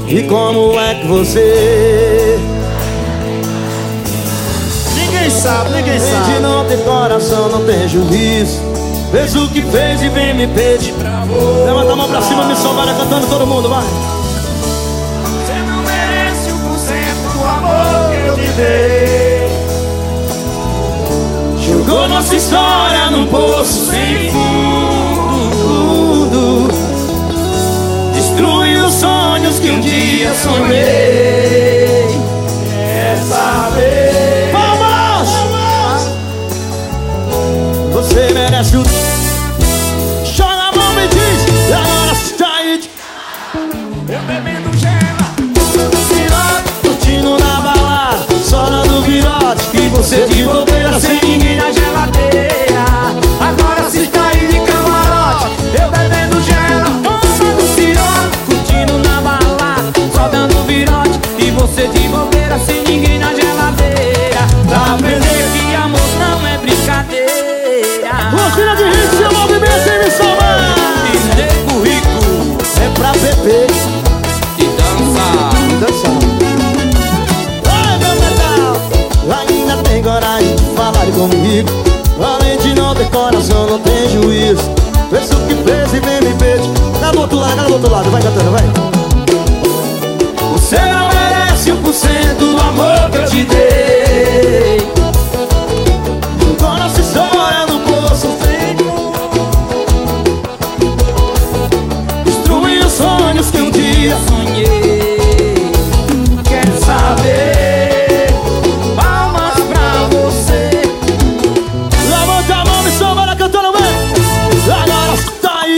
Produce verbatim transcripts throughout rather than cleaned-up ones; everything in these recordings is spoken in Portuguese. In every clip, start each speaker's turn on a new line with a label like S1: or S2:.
S1: E como é que você...
S2: Ninguém sabe, ninguém
S1: Além
S2: sabe.
S1: de não ter coração, não tem juízo. Fez o que fez e vem me pedir pra voltar. Levanta a mão pra cima, me salvar, cantando todo mundo, vai.
S2: Você não merece um por cento do amor que eu te dei.
S1: Jogou nossa história num poço sem fundo. Destruiu os sonhos que um dia sonhei.
S2: Quer saber?
S1: Palmas! Você merece o... Joga a mão e diz. E agora está aí.
S2: Eu bebendo gema,
S1: Virote, curtindo na balada, só dando virote. E você de bobeira sem ninguém na geladeira.
S2: agora se está aí de camarote. Eu bebendo gema,
S3: Tomando pirote, curtindo na balada, só dando virote. E você de bobeira sem ninguém na geladeira. Pra aprender que amor não é brincadeira.
S1: Rotina de rico, seu movimento sem me salvar.
S3: E nego rico
S1: É pra beber
S3: e dança.
S1: e dançar. Ai, meu metal, ainda tem coragem de falar comigo. Além de não ter coração, não tem juízo. Fez o que fez e vem me pedir. Cada do outro lado, cada do outro lado, vai cantando, vai. Você não merece um por cento do amor que eu te dei. Jogou nossa história no poço sem fundo. Destruiu os sonhos que um dia
S3: Sonhei,
S2: quer saber?
S3: palmas pra você.
S1: levanta a mão e samba cantando, vem. Agora está aí.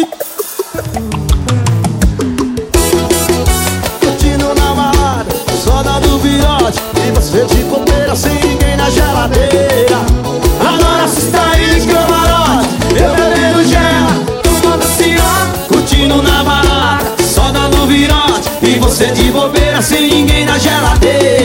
S1: Curtindo na balada, só dando virote. E você de bobeira sem ninguém na geladeira. Agora se está aí de camarote, eu bebendo gema, tomando pirote. Curtindo na balada, só dando virote. E você de bobeira sem ninguém na geladeira.